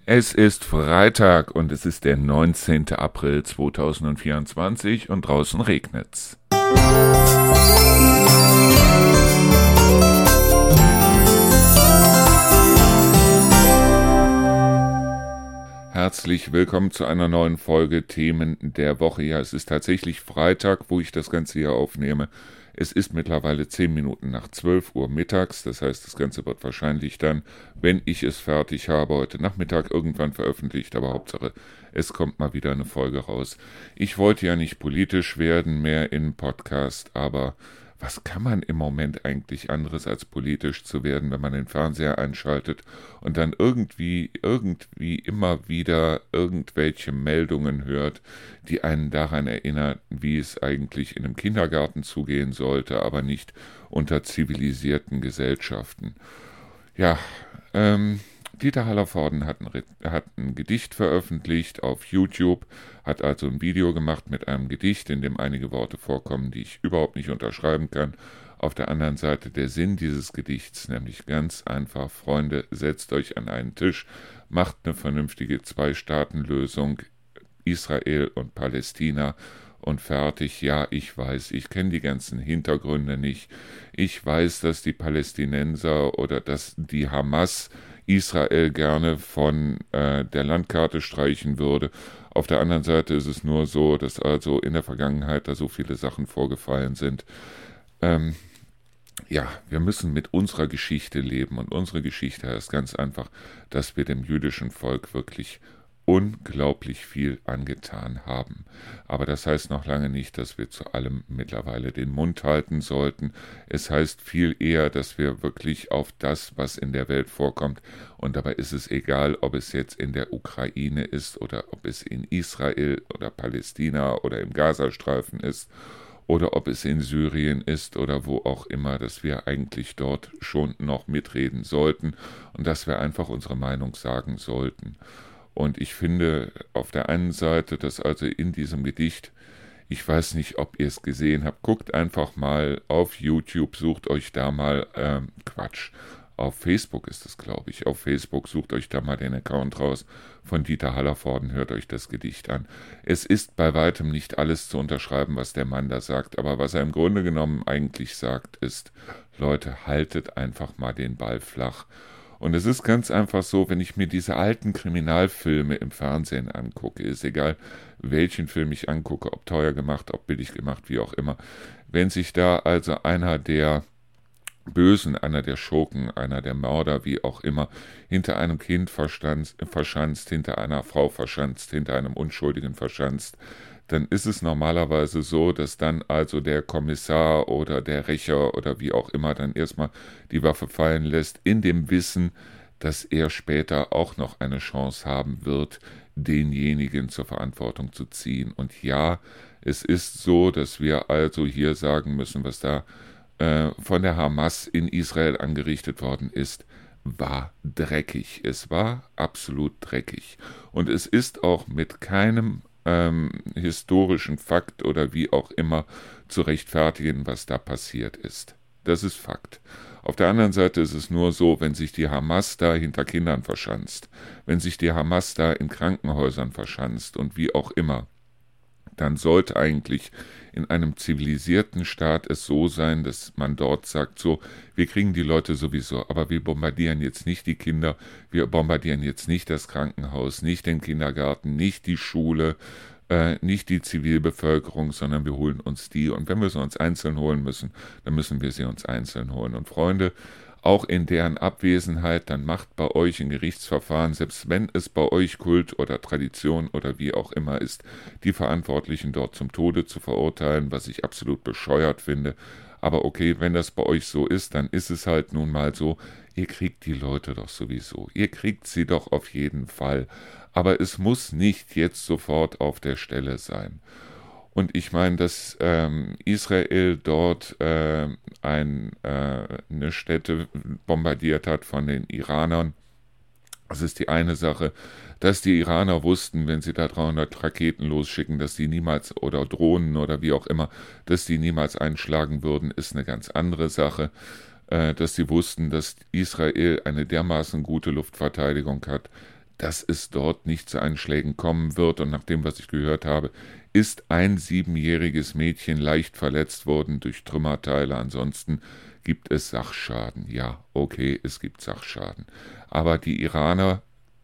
Es ist Freitag und es ist der 19. April 2024 und draußen regnet's. Herzlich willkommen zu einer neuen Folge Themen der Woche. Ja, es ist tatsächlich Freitag, wo ich das Ganze hier aufnehme. Es ist mittlerweile 10 Minuten nach 12 Uhr mittags. Das heißt, das Ganze wird wahrscheinlich dann, wenn ich es fertig habe, heute Nachmittag irgendwann veröffentlicht. Aber Hauptsache, es kommt mal wieder eine Folge raus. Ich wollte ja nicht politisch werden mehr im Podcast, aber was kann man im Moment eigentlich anderes als politisch zu werden, wenn man den Fernseher einschaltet und dann irgendwie immer wieder irgendwelche Meldungen hört, die einen daran erinnern, wie es eigentlich in einem Kindergarten zugehen sollte, aber nicht unter zivilisierten Gesellschaften. Ja, Dieter Hallervorden hat ein Gedicht veröffentlicht auf YouTube, hat also ein Video gemacht mit einem Gedicht, in dem einige Worte vorkommen, die ich überhaupt nicht unterschreiben kann. Auf der anderen Seite der Sinn dieses Gedichts, nämlich ganz einfach: Freunde, setzt euch an einen Tisch, macht eine vernünftige Zwei-Staaten-Lösung, Israel und Palästina, und fertig. Ja, ich weiß, ich kenne die ganzen Hintergründe nicht. Ich weiß, dass die Palästinenser oder dass die Hamas Israel gerne von der Landkarte streichen würde. Auf der anderen Seite ist es nur so, dass also in der Vergangenheit da so viele Sachen vorgefallen sind. Ja, wir müssen mit unserer Geschichte leben, und unsere Geschichte heißt ganz einfach, dass wir dem jüdischen Volk wirklich unglaublich viel angetan haben. Aber das heißt noch lange nicht, dass wir zu allem mittlerweile den Mund halten sollten. Es heißt viel eher, dass wir wirklich auf das, was in der Welt vorkommt, und dabei ist es egal, ob es jetzt in der Ukraine ist oder ob es in Israel oder Palästina oder im Gazastreifen ist oder ob es in Syrien ist oder wo auch immer, dass wir eigentlich dort schon noch mitreden sollten und dass wir einfach unsere Meinung sagen sollten. Und ich finde auf der einen Seite, dass also in diesem Gedicht, ich weiß nicht, ob ihr es gesehen habt, guckt einfach mal auf YouTube, sucht euch da mal, auf Facebook ist es, glaube ich, auf Facebook sucht euch da mal den Account raus von Dieter Hallervorden, hört euch das Gedicht an. Es ist bei weitem nicht alles zu unterschreiben, was der Mann da sagt, aber was er im Grunde genommen eigentlich sagt, ist: Leute, haltet einfach mal den Ball flach. Und es ist ganz einfach so, wenn ich mir diese alten Kriminalfilme im Fernsehen angucke, ist egal, welchen Film ich angucke, ob teuer gemacht, ob billig gemacht, wie auch immer, wenn sich da also einer der Bösen, einer der Schurken, einer der Mörder, wie auch immer, hinter einem Kind verschanzt, hinter einer Frau verschanzt, hinter einem Unschuldigen verschanzt, dann ist es normalerweise so, dass dann also der Kommissar oder der Rächer oder wie auch immer dann erstmal die Waffe fallen lässt, in dem Wissen, dass er später auch noch eine Chance haben wird, denjenigen zur Verantwortung zu ziehen. Und ja, es ist so, dass wir also hier sagen müssen, was da von der Hamas in Israel angerichtet worden ist, war dreckig. Es war absolut dreckig. Und es ist auch mit keinem historischen Fakt oder wie auch immer zu rechtfertigen, was da passiert ist. Das ist Fakt. Auf der anderen Seite ist es nur so, wenn sich die Hamas da hinter Kindern verschanzt, wenn sich die Hamas da in Krankenhäusern verschanzt und wie auch immer, dann sollte eigentlich in einem zivilisierten Staat es so sein, dass man dort sagt, so, wir kriegen die Leute sowieso, aber wir bombardieren jetzt nicht die Kinder, wir bombardieren jetzt nicht das Krankenhaus, nicht den Kindergarten, nicht die Schule, nicht die Zivilbevölkerung, sondern wir holen uns die. Und wenn wir sie uns einzeln holen müssen, dann müssen wir sie uns einzeln holen. Und Freunde, auch in deren Abwesenheit, dann macht bei euch ein Gerichtsverfahren, selbst wenn es bei euch Kult oder Tradition oder wie auch immer ist, die Verantwortlichen dort zum Tode zu verurteilen, was ich absolut bescheuert finde. Aber okay, wenn das bei euch so ist, dann ist es halt nun mal so, ihr kriegt die Leute doch sowieso, ihr kriegt sie doch auf jeden Fall, aber es muss nicht jetzt sofort auf der Stelle sein. Und ich meine, dass Israel dort eine Stätte bombardiert hat von den Iranern, das ist die eine Sache. Dass die Iraner wussten, wenn sie da 300 Raketen losschicken, dass die niemals, oder Drohnen oder wie auch immer, dass die niemals einschlagen würden, ist eine ganz andere Sache. Dass sie wussten, dass Israel eine dermaßen gute Luftverteidigung hat, dass es dort nicht zu Einschlägen kommen wird. Und nach dem, was ich gehört habe, ist ein 7-jähriges Mädchen leicht verletzt worden durch Trümmerteile. Ansonsten gibt es Sachschaden. Ja, okay, es gibt Sachschaden. Aber die Iraner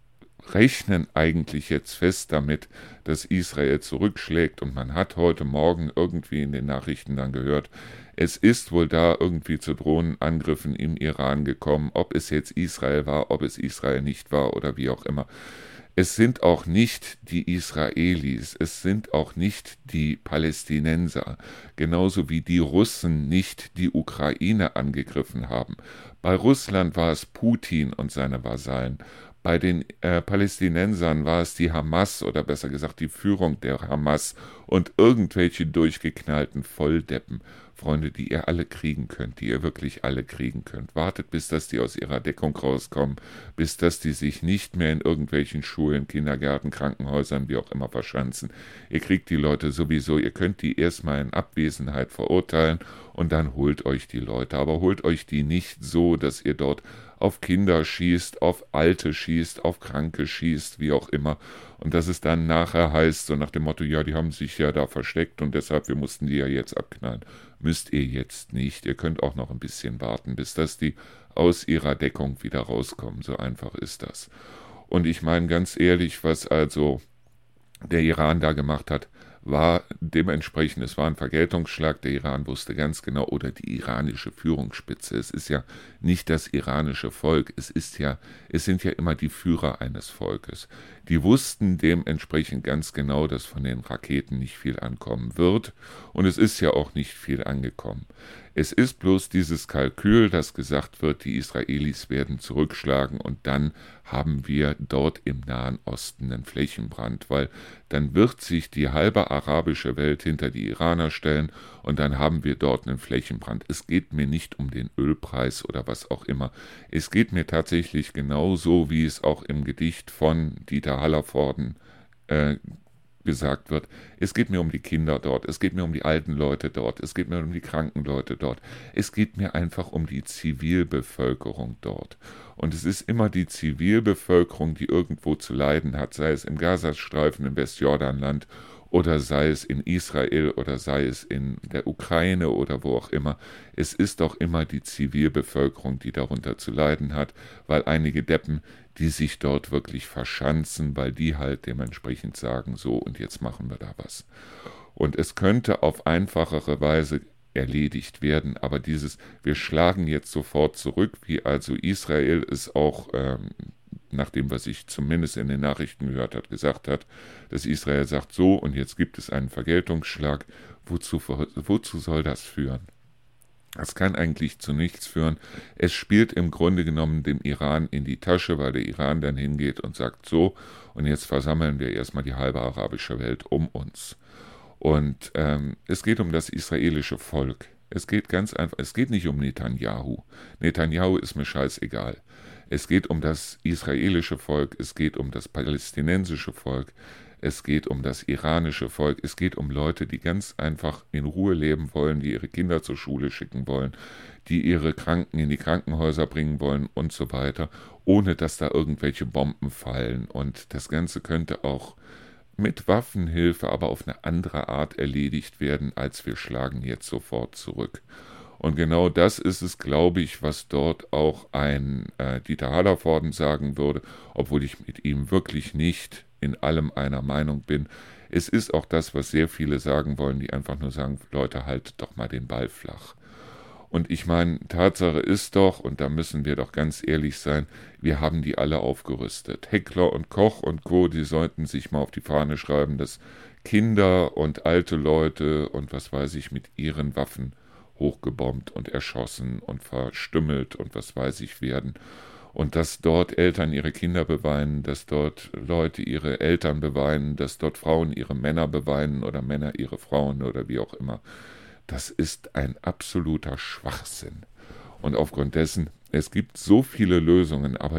rechnen eigentlich jetzt fest damit, dass Israel zurückschlägt, und man hat heute Morgen irgendwie in den Nachrichten dann gehört, es ist wohl da irgendwie zu Drohnenangriffen im Iran gekommen, ob es jetzt Israel war, ob es Israel nicht war oder wie auch immer. Es sind auch nicht die Israelis, es sind auch nicht die Palästinenser, genauso wie die Russen nicht die Ukraine angegriffen haben. Bei Russland war es Putin und seine Vasallen. Bei den Palästinensern war es die Hamas, oder besser gesagt die Führung der Hamas und irgendwelche durchgeknallten Volldeppen. Freunde, die ihr alle kriegen könnt, die ihr wirklich alle kriegen könnt. Wartet, bis dass die aus ihrer Deckung rauskommen, bis dass die sich nicht mehr in irgendwelchen Schulen, Kindergärten, Krankenhäusern, wie auch immer verschanzen. Ihr kriegt die Leute sowieso, ihr könnt die erstmal in Abwesenheit verurteilen und dann holt euch die Leute. Aber holt euch die nicht so, dass ihr dort auf Kinder schießt, auf Alte schießt, auf Kranke schießt, wie auch immer. Und dass es dann nachher heißt, so nach dem Motto, ja, die haben sich ja da versteckt und deshalb, wir mussten die ja jetzt abknallen. Müsst ihr jetzt nicht. Ihr könnt auch noch ein bisschen warten, bis dass die aus ihrer Deckung wieder rauskommen. So einfach ist das. Und ich meine ganz ehrlich, was also der Iran da gemacht hat, war dementsprechend, es war ein Vergeltungsschlag. Der Iran wusste ganz genau, oder die iranische Führungsspitze, es ist ja nicht das iranische Volk, es sind ja immer die Führer eines Volkes. Die wussten dementsprechend ganz genau, dass von den Raketen nicht viel ankommen wird, und es ist ja auch nicht viel angekommen. Es ist bloß dieses Kalkül, dass gesagt wird, die Israelis werden zurückschlagen, und dann haben wir dort im Nahen Osten einen Flächenbrand, weil dann wird sich die halbe arabische Welt hinter die Iraner stellen, und dann haben wir dort einen Flächenbrand. Es geht mir nicht um den Ölpreis oder was auch immer. Es geht mir tatsächlich genauso, wie es auch im Gedicht von Dieter Hallervorden gesagt wird. Es geht mir um die Kinder dort, es geht mir um die alten Leute dort, es geht mir um die kranken Leute dort. Es geht mir einfach um die Zivilbevölkerung dort. Und es ist immer die Zivilbevölkerung, die irgendwo zu leiden hat, sei es im Gazastreifen, im Westjordanland, oder sei es in Israel, oder sei es in der Ukraine oder wo auch immer. Es ist doch immer die Zivilbevölkerung, die darunter zu leiden hat, weil einige Deppen, die sich dort wirklich verschanzen, weil die halt dementsprechend sagen, so, und jetzt machen wir da was. Und es könnte auf einfachere Weise erledigt werden, aber wir schlagen jetzt sofort zurück, wie also Israel es auch nach dem, was ich zumindest in den Nachrichten gehört habe, gesagt hat, dass Israel sagt, so, und jetzt gibt es einen Vergeltungsschlag. Wozu soll das führen? Das kann eigentlich zu nichts führen. Es spielt im Grunde genommen dem Iran in die Tasche, weil der Iran dann hingeht und sagt, so, und jetzt versammeln wir erstmal die halbe arabische Welt um uns. Und es geht um das israelische Volk. Es geht ganz einfach, es geht nicht um Netanyahu. Netanyahu ist mir scheißegal. Es geht um das israelische Volk, es geht um das palästinensische Volk, es geht um das iranische Volk, es geht um Leute, die ganz einfach in Ruhe leben wollen, die ihre Kinder zur Schule schicken wollen, die ihre Kranken in die Krankenhäuser bringen wollen und so weiter, ohne dass da irgendwelche Bomben fallen. Und das Ganze könnte auch mit Waffenhilfe, aber auf eine andere Art erledigt werden, als wir schlagen jetzt sofort zurück. Und genau das ist es, glaube ich, was dort auch ein Dieter Hallervorden sagen würde, obwohl ich mit ihm wirklich nicht in allem einer Meinung bin. Es ist auch das, was sehr viele sagen wollen, die einfach nur sagen, Leute, haltet doch mal den Ball flach. Und ich meine, Tatsache ist doch, und da müssen wir doch ganz ehrlich sein, wir haben die alle aufgerüstet. Heckler und Koch und Co., die sollten sich mal auf die Fahne schreiben, dass Kinder und alte Leute und was weiß ich mit ihren Waffen hochgebombt und erschossen und verstümmelt und was weiß ich werden. Und dass dort Eltern ihre Kinder beweinen, dass dort Leute ihre Eltern beweinen, dass dort Frauen ihre Männer beweinen oder Männer ihre Frauen oder wie auch immer. Das ist ein absoluter Schwachsinn. Und aufgrund dessen, es gibt so viele Lösungen, aber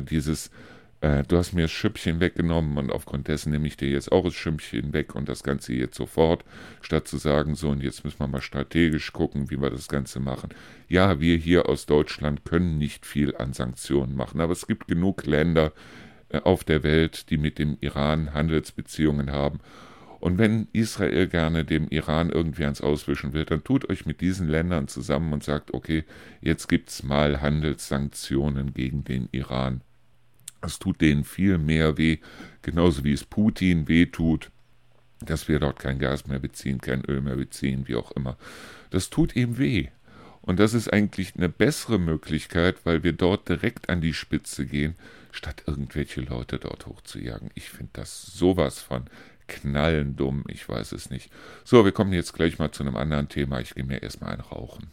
du hast mir das Schüppchen weggenommen und aufgrund dessen nehme ich dir jetzt auch das Schüppchen weg und das Ganze jetzt sofort, statt zu sagen, so, und jetzt müssen wir mal strategisch gucken, wie wir das Ganze machen. Ja, wir hier aus Deutschland können nicht viel an Sanktionen machen, aber es gibt genug Länder, auf der Welt, die mit dem Iran Handelsbeziehungen haben. Und wenn Israel gerne dem Iran irgendwie ans Auswischen will, dann tut euch mit diesen Ländern zusammen und sagt, okay, jetzt gibt's mal Handelssanktionen gegen den Iran. Es tut denen viel mehr weh, genauso wie es Putin weh tut, dass wir dort kein Gas mehr beziehen, kein Öl mehr beziehen, wie auch immer. Das tut ihm weh. Und das ist eigentlich eine bessere Möglichkeit, weil wir dort direkt an die Spitze gehen, statt irgendwelche Leute dort hochzujagen. Ich finde das sowas von knallendumm, ich weiß es nicht. So, wir kommen jetzt gleich mal zu einem anderen Thema. Ich gehe mir erstmal ein Rauchen.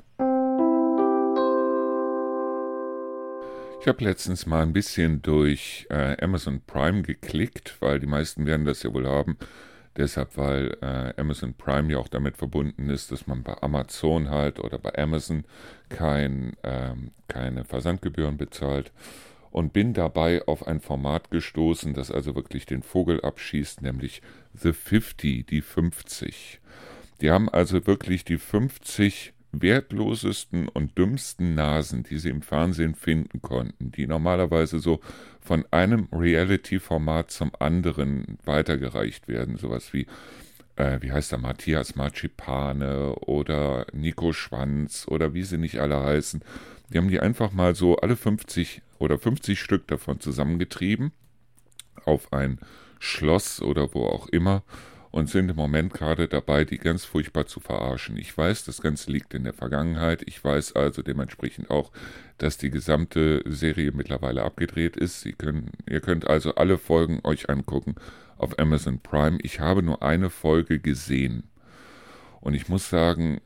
Ich habe letztens mal ein bisschen durch Amazon Prime geklickt, weil die meisten werden das ja wohl haben. Deshalb, weil Amazon Prime ja auch damit verbunden ist, dass man bei Amazon halt oder bei Amazon keine Versandgebühren bezahlt. Und bin dabei auf ein Format gestoßen, das also wirklich den Vogel abschießt, nämlich The 50, die 50. Die haben also wirklich die 50 wertlosesten und dümmsten Nasen, die sie im Fernsehen finden konnten, die normalerweise so von einem Reality-Format zum anderen weitergereicht werden. Sowas wie heißt der, Matthias Marchipane oder Nico Schwanz oder wie sie nicht alle heißen. Die haben die einfach mal so alle 50 oder 50 Stück davon zusammengetrieben auf ein Schloss oder wo auch immer und sind im Moment gerade dabei, die ganz furchtbar zu verarschen. Ich weiß, das Ganze liegt in der Vergangenheit. Ich weiß also dementsprechend auch, dass die gesamte Serie mittlerweile abgedreht ist. Ihr könnt also alle Folgen euch angucken auf Amazon Prime. Ich habe nur eine Folge gesehen. Und ich muss sagen,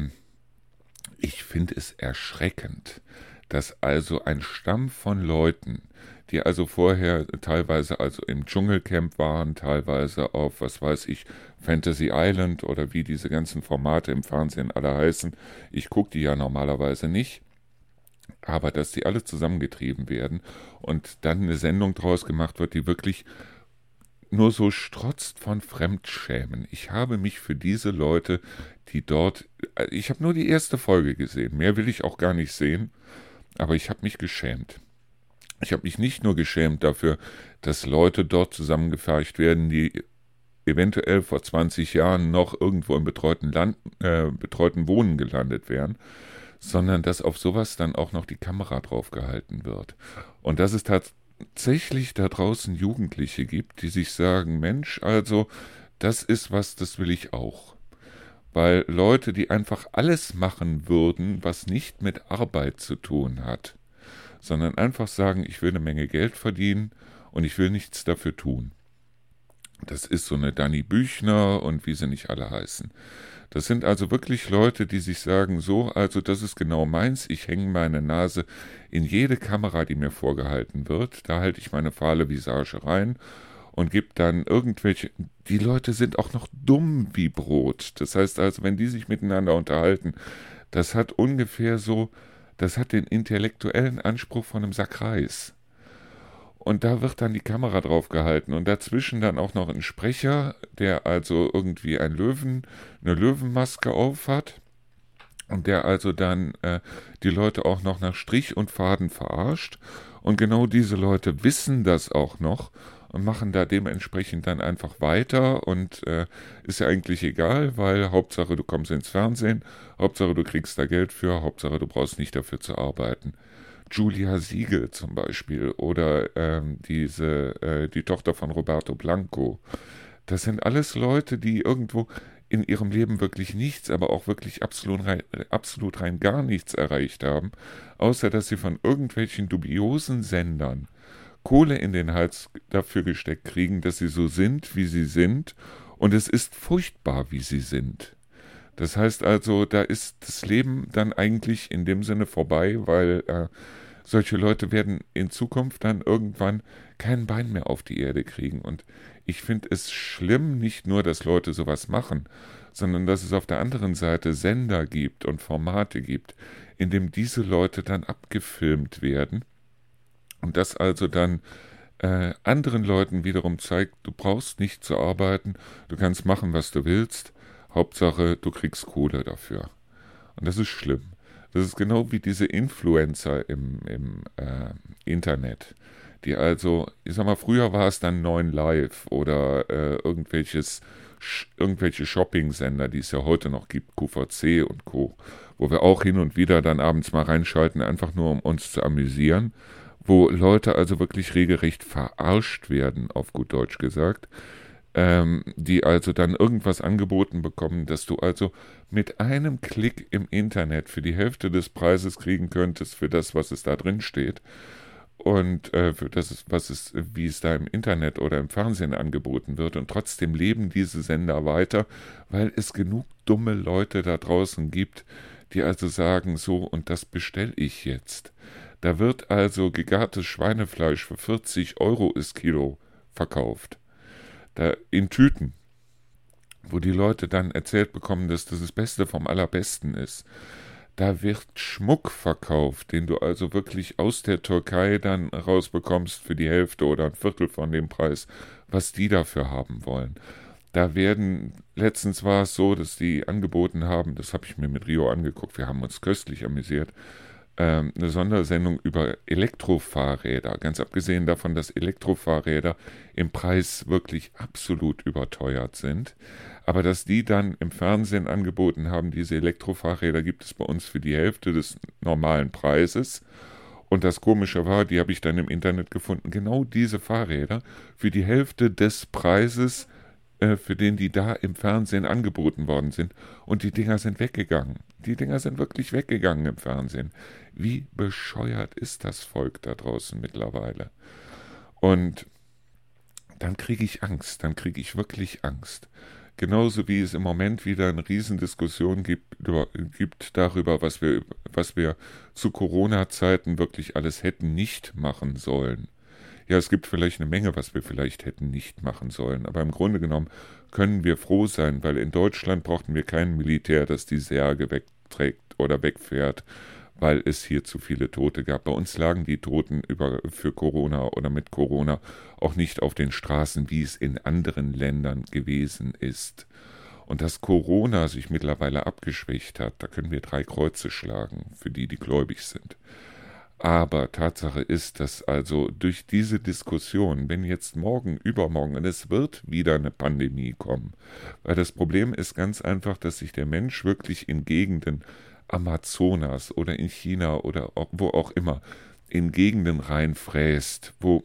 ich finde es erschreckend, dass also ein Stamm von Leuten, die also vorher teilweise also im Dschungelcamp waren, teilweise auf, was weiß ich, Fantasy Island oder wie diese ganzen Formate im Fernsehen alle heißen. Ich gucke die ja normalerweise nicht, aber dass die alle zusammengetrieben werden und dann eine Sendung draus gemacht wird, die wirklich nur so strotzt von Fremdschämen. Ich habe mich für diese Leute, die dort, ich habe nur die erste Folge gesehen, mehr will ich auch gar nicht sehen, aber ich habe mich geschämt. Ich habe mich nicht nur geschämt dafür, dass Leute dort zusammengefercht werden, die eventuell vor 20 Jahren noch irgendwo im betreuten Wohnen gelandet wären, sondern dass auf sowas dann auch noch die Kamera drauf gehalten wird. Und dass es tatsächlich da draußen Jugendliche gibt, die sich sagen, Mensch, also das ist was, das will ich auch. Weil Leute, die einfach alles machen würden, was nicht mit Arbeit zu tun hat, sondern einfach sagen, ich will eine Menge Geld verdienen und ich will nichts dafür tun. Das ist so eine Dani Büchner und wie sie nicht alle heißen. Das sind also wirklich Leute, die sich sagen, so, also das ist genau meins, ich hänge meine Nase in jede Kamera, die mir vorgehalten wird, da halte ich meine fahle Visage rein und gebe dann irgendwelche, die Leute sind auch noch dumm wie Brot. Das heißt also, wenn die sich miteinander unterhalten, das hat ungefähr so, das hat den intellektuellen Anspruch von einem Sack Reis. Und da wird dann die Kamera drauf gehalten und dazwischen dann auch noch ein Sprecher, der also irgendwie eine Löwenmaske auf hat und der also dann die Leute auch noch nach Strich und Faden verarscht. Und genau diese Leute wissen das auch noch und machen da dementsprechend dann einfach weiter und ist ja eigentlich egal, weil Hauptsache du kommst ins Fernsehen, Hauptsache du kriegst da Geld für, Hauptsache du brauchst nicht dafür zu arbeiten. Julia Siegel zum Beispiel oder die Tochter von Roberto Blanco. Das sind alles Leute, die irgendwo in ihrem Leben wirklich nichts, aber auch wirklich absolut rein gar nichts erreicht haben, außer dass sie von irgendwelchen dubiosen Sendern Kohle in den Hals dafür gesteckt kriegen, dass sie so sind, wie sie sind, und es ist furchtbar, wie sie sind. Das heißt also, da ist das Leben dann eigentlich in dem Sinne vorbei, weil solche Leute werden in Zukunft dann irgendwann kein Bein mehr auf die Erde kriegen. Und ich finde es schlimm, nicht nur, dass Leute sowas machen, sondern dass es auf der anderen Seite Sender gibt und Formate gibt, in dem diese Leute dann abgefilmt werden und das also dann anderen Leuten wiederum zeigt, du brauchst nicht zu arbeiten, du kannst machen, was du willst, Hauptsache, du kriegst Kohle dafür. Und das ist schlimm. Das ist genau wie diese Influencer im Internet, die also, ich sag mal, früher war es dann 9 Live oder irgendwelche Shopping-Sender, die es ja heute noch gibt, QVC und Co., wo wir auch hin und wieder dann abends mal reinschalten, einfach nur um uns zu amüsieren, wo Leute also wirklich regelrecht verarscht werden, auf gut Deutsch gesagt, die also dann irgendwas angeboten bekommen, dass du also mit einem Klick im Internet für die Hälfte des Preises kriegen könntest für das, was es da drin steht. Und für das, wie es da im Internet oder im Fernsehen angeboten wird. Und trotzdem leben diese Sender weiter, weil es genug dumme Leute da draußen gibt, die also sagen, so, und das bestelle ich jetzt. Da wird also gegartes Schweinefleisch für 40 € das Kilo verkauft. Da in Tüten, wo die Leute dann erzählt bekommen, dass das Beste vom Allerbesten ist. Da wird Schmuck verkauft, den du also wirklich aus der Türkei dann rausbekommst für die Hälfte oder ein Viertel von dem Preis, was die dafür haben wollen. Letztens war es so, dass die angeboten haben, das habe ich mir mit Rio angeguckt, wir haben uns köstlich amüsiert, eine Sondersendung über Elektrofahrräder. Ganz abgesehen davon, dass Elektrofahrräder im Preis wirklich absolut überteuert sind. Aber dass die dann im Fernsehen angeboten haben, diese Elektrofahrräder gibt es bei uns für die Hälfte des normalen Preises. Und das Komische war, die habe ich dann im Internet gefunden, genau diese Fahrräder für die Hälfte des Preises, für den die da im Fernsehen angeboten worden sind. Und die Dinger sind weggegangen. Die Dinger sind wirklich weggegangen im Fernsehen. Wie bescheuert ist das Volk da draußen mittlerweile? Und dann kriege ich Angst, dann kriege ich wirklich Angst. Genauso wie es im Moment wieder eine Riesendiskussion gibt darüber, was wir zu Corona-Zeiten wirklich alles hätten nicht machen sollen. Ja, es gibt vielleicht eine Menge, was wir vielleicht hätten nicht machen sollen, aber im Grunde genommen können wir froh sein, weil in Deutschland brauchten wir kein Militär, das die Särge wegträgt oder wegfährt, weil es hier zu viele Tote gab. Bei uns lagen die Toten für Corona oder mit Corona auch nicht auf den Straßen, wie es in anderen Ländern gewesen ist. Und dass Corona sich mittlerweile abgeschwächt hat, da können wir 3 Kreuze schlagen, für die, die gläubig sind. Aber Tatsache ist, dass also durch diese Diskussion, wenn jetzt morgen, übermorgen, und es wird wieder eine Pandemie kommen, weil das Problem ist ganz einfach, dass sich der Mensch wirklich in Gegenden Amazonas oder in China oder wo auch immer, in Gegenden reinfräst, wo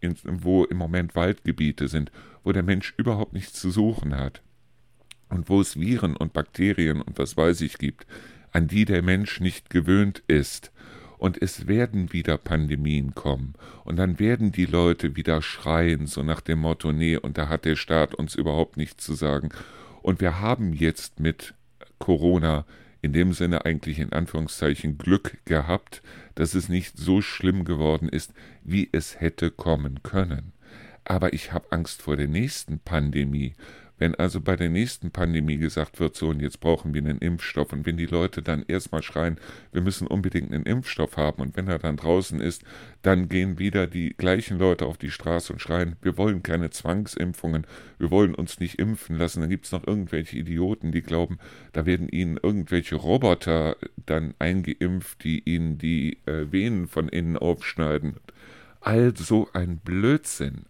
im Moment Waldgebiete sind, wo der Mensch überhaupt nichts zu suchen hat und wo es Viren und Bakterien und was weiß ich gibt, an die der Mensch nicht gewöhnt ist. Und es werden wieder Pandemien kommen. Und dann werden die Leute wieder schreien, so nach dem Motto, nee, und da hat der Staat uns überhaupt nichts zu sagen. Und wir haben jetzt mit Corona in dem Sinne eigentlich in Anführungszeichen Glück gehabt, dass es nicht so schlimm geworden ist, wie es hätte kommen können. Aber ich habe Angst vor der nächsten Pandemie. Wenn also bei der nächsten Pandemie gesagt wird, so, und jetzt brauchen wir einen Impfstoff, und wenn die Leute dann erstmal schreien, wir müssen unbedingt einen Impfstoff haben, und wenn er dann draußen ist, dann gehen wieder die gleichen Leute auf die Straße und schreien, wir wollen keine Zwangsimpfungen, wir wollen uns nicht impfen lassen. Dann gibt es noch irgendwelche Idioten, die glauben, da werden ihnen irgendwelche Roboter dann eingeimpft, die ihnen die Venen von innen aufschneiden. Also ein Blödsinn,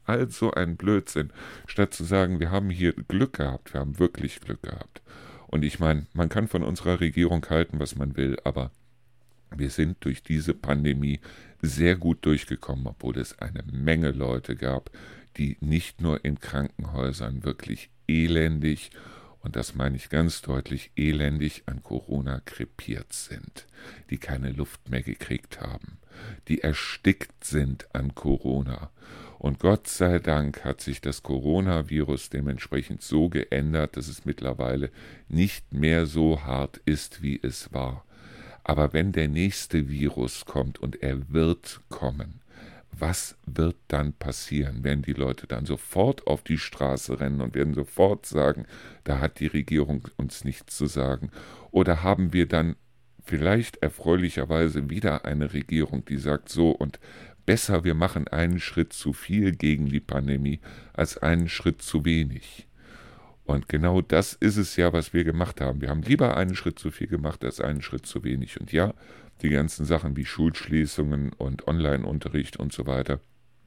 statt zu sagen, wir haben hier Glück gehabt, wir haben wirklich Glück gehabt. Und ich meine, man kann von unserer Regierung halten, was man will, aber wir sind durch diese Pandemie sehr gut durchgekommen, obwohl es eine Menge Leute gab, die nicht nur in Krankenhäusern wirklich elendig, und das meine ich ganz deutlich, elendig an Corona krepiert sind, die keine Luft mehr gekriegt haben, die erstickt sind an Corona. Und Gott sei Dank hat sich das Coronavirus dementsprechend so geändert, dass es mittlerweile nicht mehr so hart ist, wie es war. Aber wenn der nächste Virus kommt, und er wird kommen, was wird dann passieren? Werden die Leute dann sofort auf die Straße rennen und werden sofort sagen, da hat die Regierung uns nichts zu sagen? Oder haben wir dann vielleicht erfreulicherweise wieder eine Regierung, die sagt so, und besser, wir machen einen Schritt zu viel gegen die Pandemie als einen Schritt zu wenig. Und genau das ist es ja, was wir gemacht haben. Wir haben lieber einen Schritt zu viel gemacht als einen Schritt zu wenig. Und ja, die ganzen Sachen wie Schulschließungen und Online-Unterricht und so weiter,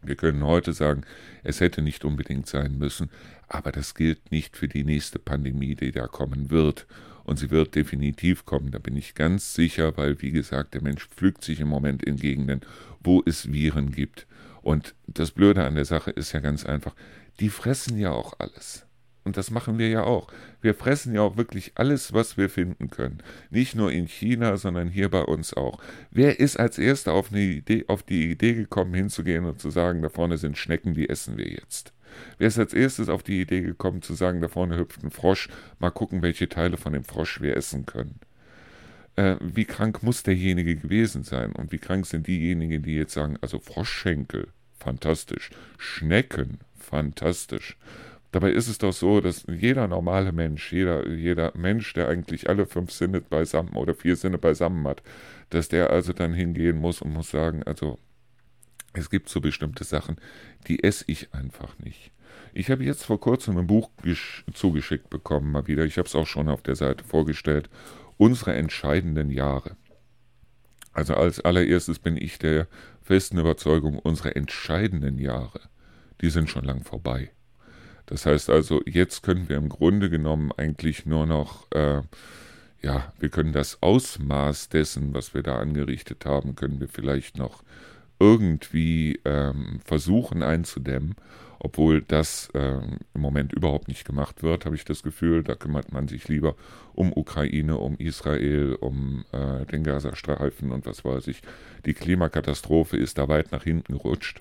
Wir können heute sagen, es hätte nicht unbedingt sein müssen, aber das gilt nicht für die nächste Pandemie, die da kommen wird. Und sie wird definitiv kommen, da bin ich ganz sicher, weil, wie gesagt, der Mensch pflügt sich im Moment in Gegenden, wo es Viren gibt. Und das Blöde an der Sache ist ja ganz einfach, die fressen ja auch alles. Und das machen wir ja auch. Wir fressen ja auch wirklich alles, was wir finden können. Nicht nur in China, sondern hier bei uns auch. Wer ist als Erster auf die Idee gekommen, hinzugehen und zu sagen, da vorne sind Schnecken, die essen wir jetzt? Wer ist als erstes auf die Idee gekommen, zu sagen, da vorne hüpft ein Frosch, mal gucken, welche Teile von dem Frosch wir essen können? Wie krank muss derjenige gewesen sein? Und wie krank sind diejenigen, die jetzt sagen, also Froschschenkel, fantastisch, Schnecken, fantastisch. Dabei ist es doch so, dass jeder normale Mensch, jeder Mensch, der eigentlich alle 5 Sinne beisammen oder 4 Sinne beisammen hat, dass der also dann hingehen muss und muss sagen, also es gibt so bestimmte Sachen, die esse ich einfach nicht. Ich habe jetzt vor kurzem ein Buch zugeschickt bekommen, mal wieder. Ich habe es auch schon auf der Seite vorgestellt. Unsere entscheidenden Jahre. Also als allererstes bin ich der festen Überzeugung, unsere entscheidenden Jahre, die sind schon lang vorbei. Das heißt also, jetzt können wir im Grunde genommen eigentlich nur noch, wir können das Ausmaß dessen, was wir da angerichtet haben, können wir vielleicht noch irgendwie versuchen einzudämmen, obwohl das im Moment überhaupt nicht gemacht wird, habe ich das Gefühl. Da kümmert man sich lieber um Ukraine, um Israel, um den Gazastreifen und was weiß ich. Die Klimakatastrophe ist da weit nach hinten gerutscht.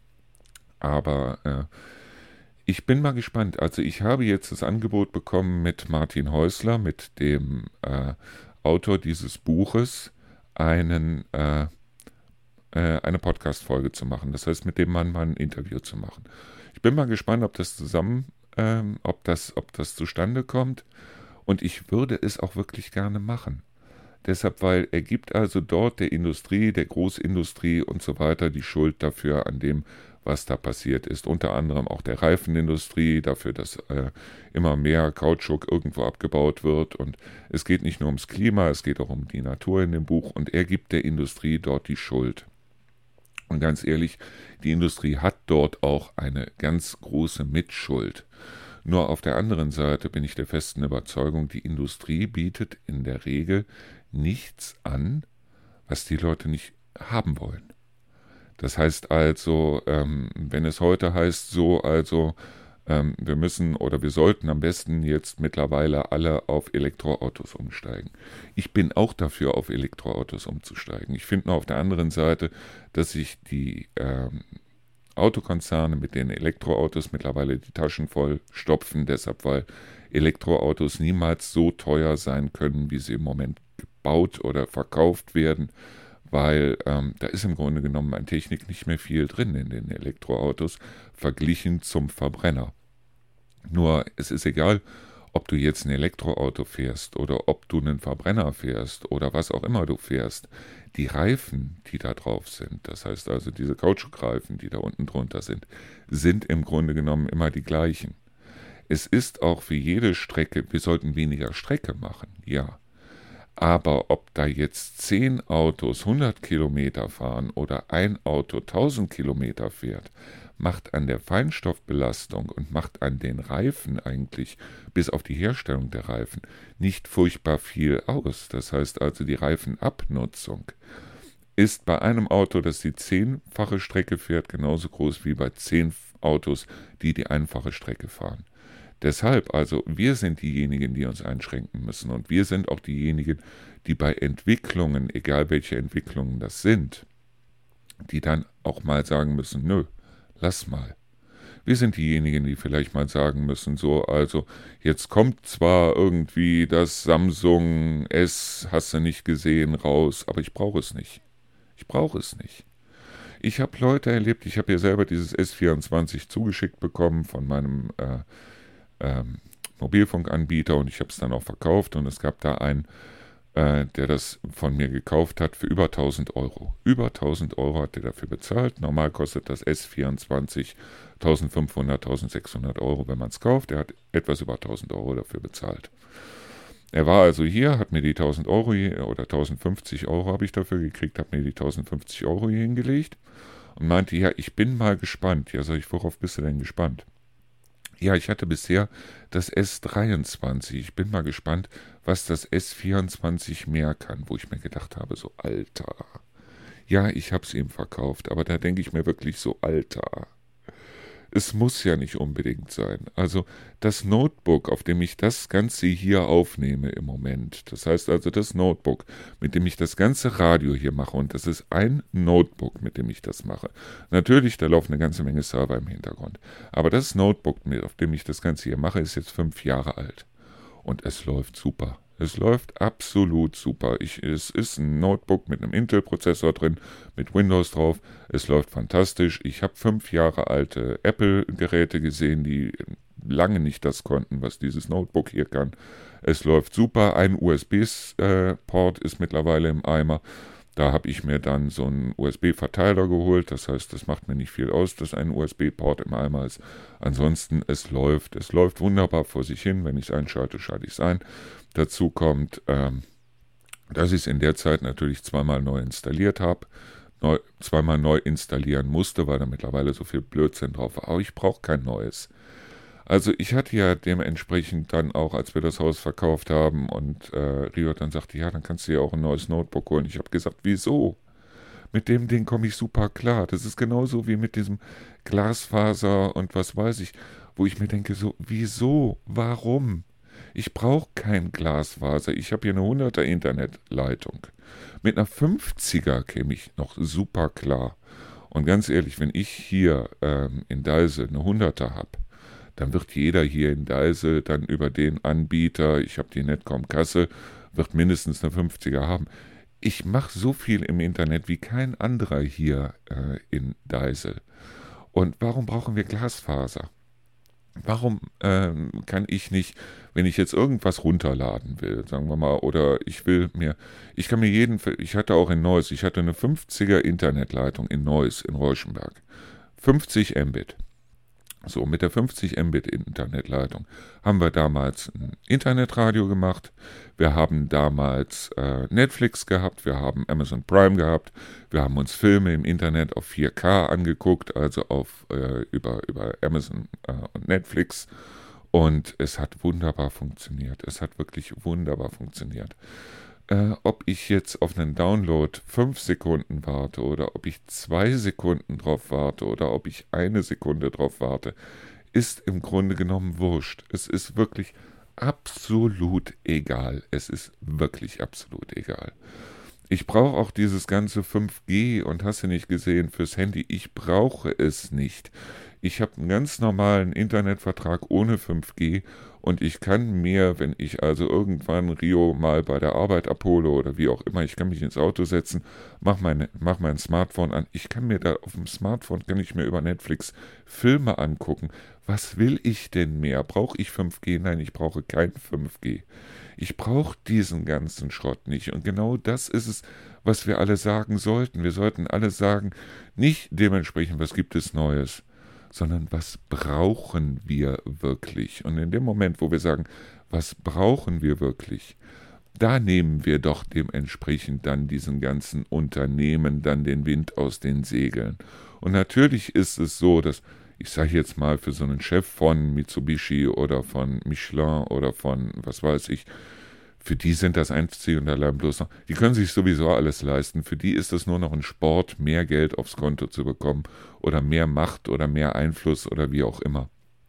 Aber ich bin mal gespannt. Also ich habe jetzt das Angebot bekommen, mit Martin Häusler, mit dem Autor dieses Buches, eine Podcast-Folge zu machen. Das heißt, mit dem Mann mal ein Interview zu machen. Ich bin mal gespannt, ob das ob das zustande kommt. Und ich würde es auch wirklich gerne machen. Deshalb, weil er gibt also dort der Industrie, der Großindustrie und so weiter die Schuld dafür an dem, was da passiert ist. Unter anderem auch der Reifenindustrie, dafür, dass immer mehr Kautschuk irgendwo abgebaut wird. Und es geht nicht nur ums Klima, es geht auch um die Natur in dem Buch. Und er gibt der Industrie dort die Schuld. Und ganz ehrlich, die Industrie hat dort auch eine ganz große Mitschuld. Nur auf der anderen Seite bin ich der festen Überzeugung, die Industrie bietet in der Regel nichts an, was die Leute nicht haben wollen. Das heißt also, wenn es heute heißt wir müssen oder wir sollten am besten jetzt mittlerweile alle auf Elektroautos umsteigen. Ich bin auch dafür, auf Elektroautos umzusteigen. Ich finde nur auf der anderen Seite, dass sich die Autokonzerne mit den Elektroautos mittlerweile die Taschen voll stopfen, deshalb weil Elektroautos niemals so teuer sein können, wie sie im Moment gebaut oder verkauft werden, weil da ist im Grunde genommen an Technik nicht mehr viel drin in den Elektroautos, verglichen zum Verbrenner. Nur es ist egal, ob du jetzt ein Elektroauto fährst oder ob du einen Verbrenner fährst oder was auch immer du fährst. Die Reifen, die da drauf sind, das heißt also diese Kautschukreifen, die da unten drunter sind im Grunde genommen immer die gleichen. Es ist auch für jede Strecke, wir sollten weniger Strecke machen, ja. Aber ob da jetzt 10 Autos 100 Kilometer fahren oder ein Auto 1000 Kilometer fährt, macht an der Feinstoffbelastung und macht an den Reifen eigentlich, bis auf die Herstellung der Reifen, nicht furchtbar viel aus. Das heißt also, die Reifenabnutzung ist bei einem Auto, das die 10-fache Strecke fährt, genauso groß wie bei 10 Autos, die die einfache Strecke fahren. Deshalb, also wir sind diejenigen, die uns einschränken müssen und wir sind auch diejenigen, die bei Entwicklungen, egal welche Entwicklungen das sind, die dann auch mal sagen müssen, nö, lass mal. Wir sind diejenigen, die vielleicht mal sagen müssen, so, also jetzt kommt zwar irgendwie das Samsung S, hast du nicht gesehen, raus, aber ich brauche es nicht. Ich brauche es nicht. Ich habe Leute erlebt, ich habe ja selber dieses S24 zugeschickt bekommen von meinem Mobilfunkanbieter und ich habe es dann auch verkauft und es gab da einen, der das von mir gekauft hat für über 1000 Euro. Über 1000 Euro hat er dafür bezahlt. Normal kostet das S24 1500, 1600 Euro, wenn man es kauft. Er hat etwas über 1000 Euro dafür bezahlt. Er war also hier, hat mir die 1000 Euro oder 1050 Euro habe ich dafür gekriegt, hat mir die 1050 Euro hier hingelegt und meinte, ja, ich bin mal gespannt. Ja, sag ich, worauf bist du denn gespannt? Ja, ich hatte bisher das S23. Ich bin mal gespannt, was das S24 mehr kann, wo ich mir gedacht habe, so Alter. Ja, ich hab's ihm verkauft, aber da denke ich mir wirklich so, Alter. Es muss ja nicht unbedingt sein. Also das Notebook, auf dem ich das Ganze hier aufnehme im Moment, das heißt also das Notebook, mit dem ich das ganze Radio hier mache, und das ist ein Notebook, mit dem ich das mache. Natürlich, da laufen eine ganze Menge Server im Hintergrund. Aber das Notebook, auf dem ich das Ganze hier mache, ist jetzt 5 Jahre alt. Und es läuft super. Es läuft absolut super. Es ist ein Notebook mit einem Intel-Prozessor drin, mit Windows drauf. Es läuft fantastisch. Ich habe 5 Jahre alte Apple-Geräte gesehen, die lange nicht das konnten, was dieses Notebook hier kann. Es läuft super. Ein USB-Port ist mittlerweile im Eimer. Da habe ich mir dann so einen USB-Verteiler geholt. Das heißt, das macht mir nicht viel aus, dass ein USB-Port im Eimer ist. Ansonsten, es läuft. Es läuft wunderbar vor sich hin. Wenn ich es einschalte, schalte ich es ein. Dazu kommt, dass ich es in der Zeit natürlich zweimal neu installiert habe. Zweimal neu installieren musste, weil da mittlerweile so viel Blödsinn drauf war. Aber ich brauche kein neues. Also ich hatte ja dementsprechend dann auch, als wir das Haus verkauft haben und Rio dann sagte, ja, dann kannst du ja auch ein neues Notebook holen. Ich habe gesagt, wieso? Mit dem Ding komme ich super klar. Das ist genauso wie mit diesem Glasfaser und was weiß ich, wo ich mir denke, so, wieso? Warum? Ich brauche kein Glasfaser. Ich habe hier eine 100er Internetleitung. Mit einer 50er käme ich noch super klar. Und ganz ehrlich, wenn ich hier in Deisel eine 100er habe, dann wird jeder hier in Deisel dann über den Anbieter, ich habe die Netcom Kassel, wird mindestens eine 50er haben. Ich mache so viel im Internet wie kein anderer hier in Deisel. Und warum brauchen wir Glasfaser? Warum kann ich nicht, wenn ich jetzt irgendwas runterladen will, sagen wir mal, oder ich hatte auch in Neuss, ich hatte eine 50er Internetleitung in Neuss, in Reuschenberg. 50 Mbit. So, mit der 50 Mbit Internetleitung haben wir damals ein Internetradio gemacht. Wir haben damals Netflix gehabt, wir haben Amazon Prime gehabt, wir haben uns Filme im Internet auf 4K angeguckt, also über Amazon und Netflix. Und es hat wunderbar funktioniert. Es hat wirklich wunderbar funktioniert. Ob ich jetzt auf einen Download 5 Sekunden warte oder ob ich 2 Sekunden drauf warte oder ob ich 1 Sekunde drauf warte, ist im Grunde genommen wurscht. Es ist wirklich absolut egal. Es ist wirklich absolut egal. Ich brauche auch dieses ganze 5G und hast du nicht gesehen fürs Handy. Ich brauche es nicht. Ich habe einen ganz normalen Internetvertrag ohne 5G und ich kann mir, wenn ich also irgendwann Rio mal bei der Arbeit abhole oder wie auch immer, ich kann mich ins Auto setzen, mach mein Smartphone an. Ich kann mir da auf dem Smartphone, kann ich mir über Netflix Filme angucken. Was will ich denn mehr? Brauche ich 5G? Nein, ich brauche kein 5G. Ich brauche diesen ganzen Schrott nicht. Und genau das ist es, was wir alle sagen sollten. Wir sollten alle sagen, nicht dementsprechend, was gibt es Neues, sondern was brauchen wir wirklich? Und in dem Moment, wo wir sagen, was brauchen wir wirklich, da nehmen wir doch dementsprechend dann diesen ganzen Unternehmen dann den Wind aus den Segeln. Und natürlich ist es so, dass, ich sage jetzt mal, für so einen Chef von Mitsubishi oder von Michelin oder von, was weiß ich, für die sind das einzig und allein bloß noch, die können sich sowieso alles leisten. Für die ist es nur noch ein Sport, mehr Geld aufs Konto zu bekommen oder mehr Macht oder mehr Einfluss oder wie auch immer.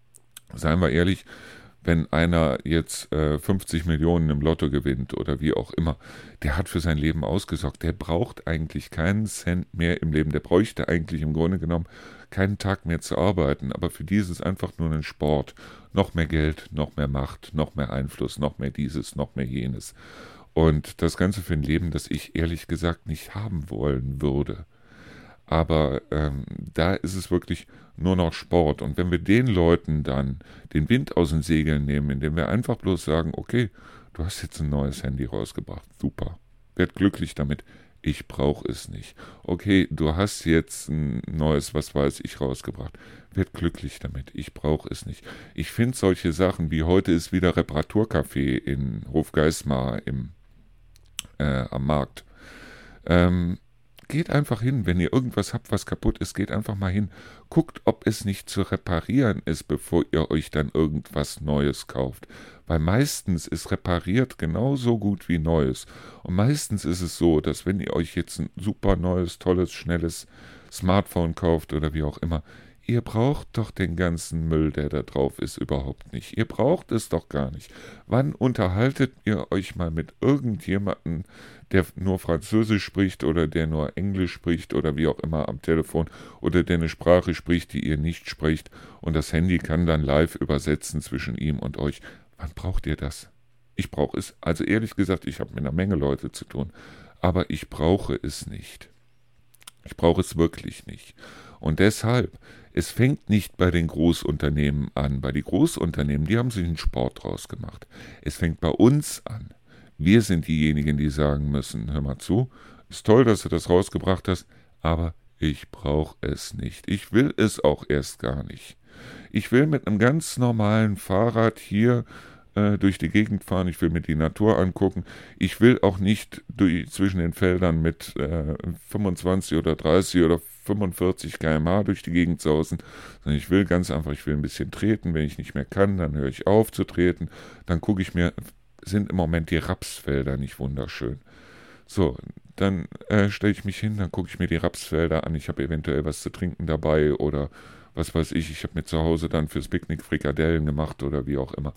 Seien wir ehrlich, wenn einer jetzt 50 Millionen im Lotto gewinnt oder wie auch immer, der hat für sein Leben ausgesorgt. Der braucht eigentlich keinen Cent mehr im Leben. Der bräuchte eigentlich im Grunde genommen keinen Tag mehr zu arbeiten. Aber für die ist es einfach nur ein Sport. Noch mehr Geld, noch mehr Macht, noch mehr Einfluss, noch mehr dieses, noch mehr jenes. Und das Ganze für ein Leben, das ich ehrlich gesagt nicht haben wollen würde. Aber da ist es wirklich nur noch Sport. Und wenn wir den Leuten dann den Wind aus den Segeln nehmen, indem wir einfach bloß sagen, okay, du hast jetzt ein neues Handy rausgebracht, super, werd glücklich damit, ich brauche es nicht. Okay, du hast jetzt ein neues, was weiß ich, rausgebracht, werd glücklich damit, ich brauche es nicht. Ich finde solche Sachen wie heute ist wieder Reparaturcafé in Hofgeismar am Markt. Geht einfach hin, wenn ihr irgendwas habt, was kaputt ist, geht einfach mal hin. Guckt, ob es nicht zu reparieren ist, bevor ihr euch dann irgendwas Neues kauft. Weil meistens ist repariert genauso gut wie Neues. Und meistens ist es so, dass wenn ihr euch jetzt ein super neues, tolles, schnelles Smartphone kauft oder wie auch immer, ihr braucht doch den ganzen Müll, der da drauf ist, überhaupt nicht. Ihr braucht es doch gar nicht. Wann unterhaltet ihr euch mal mit irgendjemandem, der nur Französisch spricht oder der nur Englisch spricht oder wie auch immer am Telefon oder der eine Sprache spricht, die ihr nicht spricht und das Handy kann dann live übersetzen zwischen ihm und euch? Wann braucht ihr das? Ich brauche es. Also ehrlich gesagt, ich habe mit einer Menge Leute zu tun, aber ich brauche es nicht. Ich brauche es wirklich nicht. Und deshalb, es fängt nicht bei den Großunternehmen an. Bei den Großunternehmen, die haben sich einen Sport draus gemacht. Es fängt bei uns an. Wir sind diejenigen, die sagen müssen, hör mal zu, ist toll, dass du das rausgebracht hast, aber ich brauche es nicht. Ich will es auch erst gar nicht. Ich will mit einem ganz normalen Fahrrad hier durch die Gegend fahren, ich will mir die Natur angucken. Ich will auch nicht zwischen den Feldern mit 25 oder 30 oder 45 km/h durch die Gegend sausen, sondern ich will ganz einfach, ich will ein bisschen treten. Wenn ich nicht mehr kann, dann höre ich auf zu treten. Dann gucke ich mir, sind im Moment die Rapsfelder nicht wunderschön? So, dann stelle ich mich hin, dann gucke ich mir die Rapsfelder an. Ich habe eventuell was zu trinken dabei oder was weiß ich. Ich habe mir zu Hause dann fürs Picknick Frikadellen gemacht oder wie auch immer.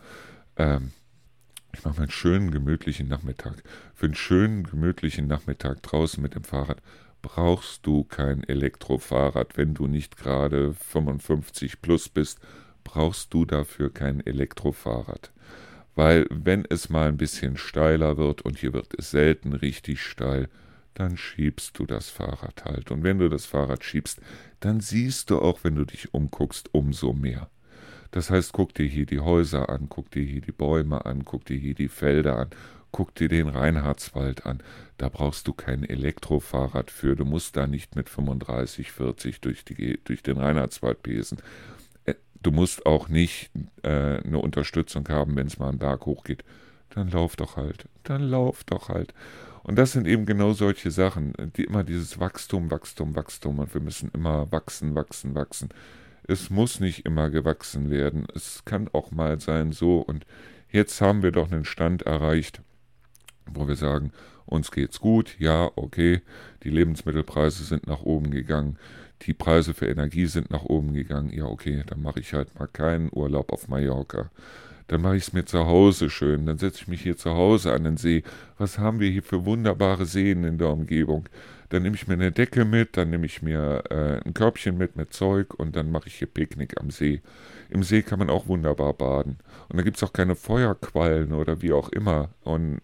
Ich mache mir einen schönen, gemütlichen Nachmittag. Für einen schönen, gemütlichen Nachmittag draußen mit dem Fahrrad brauchst du kein Elektrofahrrad. Wenn du nicht gerade 55 plus bist, brauchst du dafür kein Elektrofahrrad. Weil wenn es mal ein bisschen steiler wird, und hier wird es selten richtig steil, dann schiebst du das Fahrrad halt. Und wenn du das Fahrrad schiebst, dann siehst du auch, wenn du dich umguckst, umso mehr. Das heißt, guck dir hier die Häuser an, guck dir hier die Bäume an, guck dir hier die Felder an, guck dir den Reinhardswald an. Da brauchst du kein Elektrofahrrad für. Du musst da nicht mit 35, 40 durch den Reinhardswald pesen. Du musst auch nicht eine Unterstützung haben, wenn es mal einen Berg hochgeht. Dann lauf doch halt. Dann lauf doch halt. Und das sind eben genau solche Sachen, die immer dieses Wachstum, Wachstum, Wachstum. Und wir müssen immer wachsen, wachsen, wachsen. Es muss nicht immer gewachsen werden. Es kann auch mal sein so. Und jetzt haben wir doch einen Stand erreicht, wo wir sagen, uns geht's gut, ja, okay, die Lebensmittelpreise sind nach oben gegangen, die Preise für Energie sind nach oben gegangen, ja, okay, dann mache ich halt mal keinen Urlaub auf Mallorca. Dann mache ich es mir zu Hause schön, dann setze ich mich hier zu Hause an den See. Was haben wir hier für wunderbare Seen in der Umgebung? Dann nehme ich mir eine Decke mit, dann nehme ich mir ein Körbchen mit Zeug und dann mache ich hier Picknick am See. Im See kann man auch wunderbar baden. Und da gibt es auch keine Feuerquallen oder wie auch immer. Und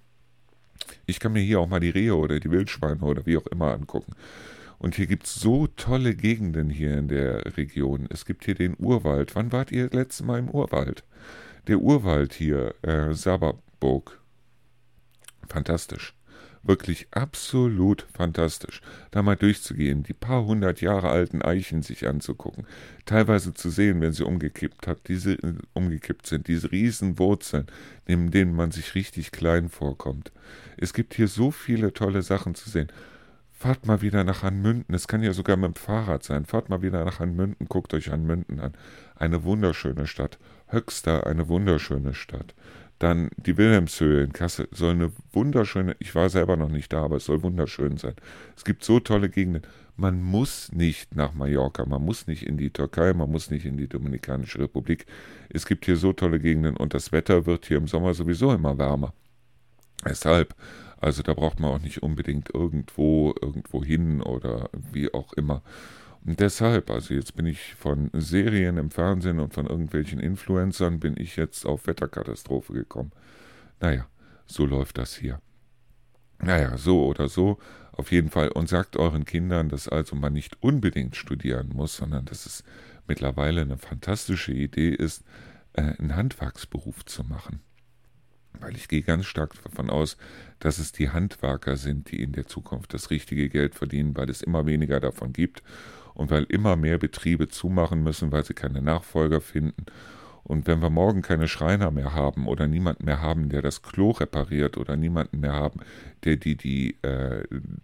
ich kann mir hier auch mal die Rehe oder die Wildschweine oder wie auch immer angucken. Und hier gibt es so tolle Gegenden hier in der Region. Es gibt hier den Urwald. Wann wart ihr letztes Mal im Urwald? Der Urwald hier, Saberburg. Fantastisch. Wirklich absolut fantastisch. Da mal durchzugehen, die paar hundert Jahre alten Eichen sich anzugucken. Teilweise zu sehen, wenn sie umgekippt sind, diese riesen Wurzeln, neben denen man sich richtig klein vorkommt. Es gibt hier so viele tolle Sachen zu sehen. Fahrt mal wieder nach Anmünden, es kann ja sogar mit dem Fahrrad sein. Fahrt mal wieder nach Anmünden, guckt euch Anmünden an. Eine wunderschöne Stadt. Höxter, eine wunderschöne Stadt. Dann die Wilhelmshöhe in Kassel soll eine wunderschöne, ich war selber noch nicht da, aber es soll wunderschön sein. Es gibt so tolle Gegenden. Man muss nicht nach Mallorca, man muss nicht in die Türkei, man muss nicht in die Dominikanische Republik. Es gibt hier so tolle Gegenden und das Wetter wird hier im Sommer sowieso immer wärmer. Deshalb, also da braucht man auch nicht unbedingt irgendwo hin oder wie auch immer. Und deshalb, also jetzt bin ich von Serien im Fernsehen und von irgendwelchen Influencern, bin ich jetzt auf Wetterkatastrophe gekommen. Naja, so läuft das hier. Naja, so oder so, auf jeden Fall. Und sagt euren Kindern, dass also man nicht unbedingt studieren muss, sondern dass es mittlerweile eine fantastische Idee ist, einen Handwerksberuf zu machen. Weil ich gehe ganz stark davon aus, dass es die Handwerker sind, die in der Zukunft das richtige Geld verdienen, weil es immer weniger davon gibt und weil immer mehr Betriebe zumachen müssen, weil sie keine Nachfolger finden. Und wenn wir morgen keine Schreiner mehr haben oder niemanden mehr haben, der das Klo repariert oder niemanden mehr haben, der die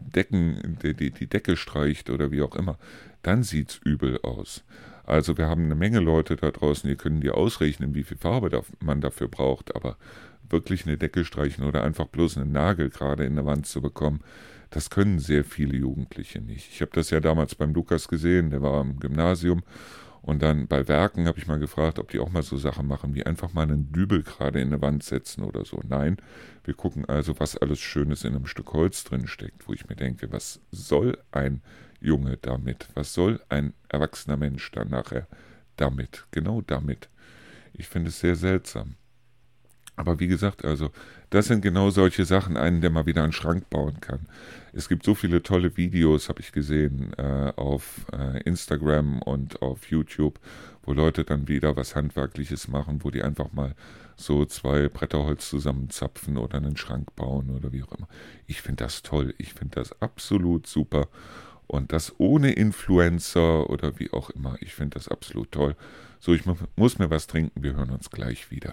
die Decke streicht oder wie auch immer, dann sieht's übel aus. Also wir haben eine Menge Leute da draußen, die können dir ausrechnen, wie viel Farbe man dafür braucht, aber wirklich eine Decke streichen oder einfach bloß einen Nagel gerade in der Wand zu bekommen, das können sehr viele Jugendliche nicht. Ich habe das ja damals beim Lukas gesehen, der war im Gymnasium und dann bei Werken habe ich mal gefragt, ob die auch mal so Sachen machen, wie einfach mal einen Dübel gerade in eine Wand setzen oder so. Nein, wir gucken also, was alles Schönes in einem Stück Holz drin steckt, wo ich mir denke, was soll ein Junge damit? Was soll ein erwachsener Mensch dann nachher damit? Genau damit. Ich finde es sehr seltsam. Aber wie gesagt, also das sind genau solche Sachen, einen, der mal wieder einen Schrank bauen kann. Es gibt so viele tolle Videos, habe ich gesehen, auf Instagram und auf YouTube, wo Leute dann wieder was Handwerkliches machen, wo die einfach mal so 2 Bretter Holz zusammenzapfen oder einen Schrank bauen oder wie auch immer. Ich finde das toll, ich finde das absolut super. Und das ohne Influencer oder wie auch immer. Ich finde das absolut toll. So, ich muss mir was trinken, wir hören uns gleich wieder.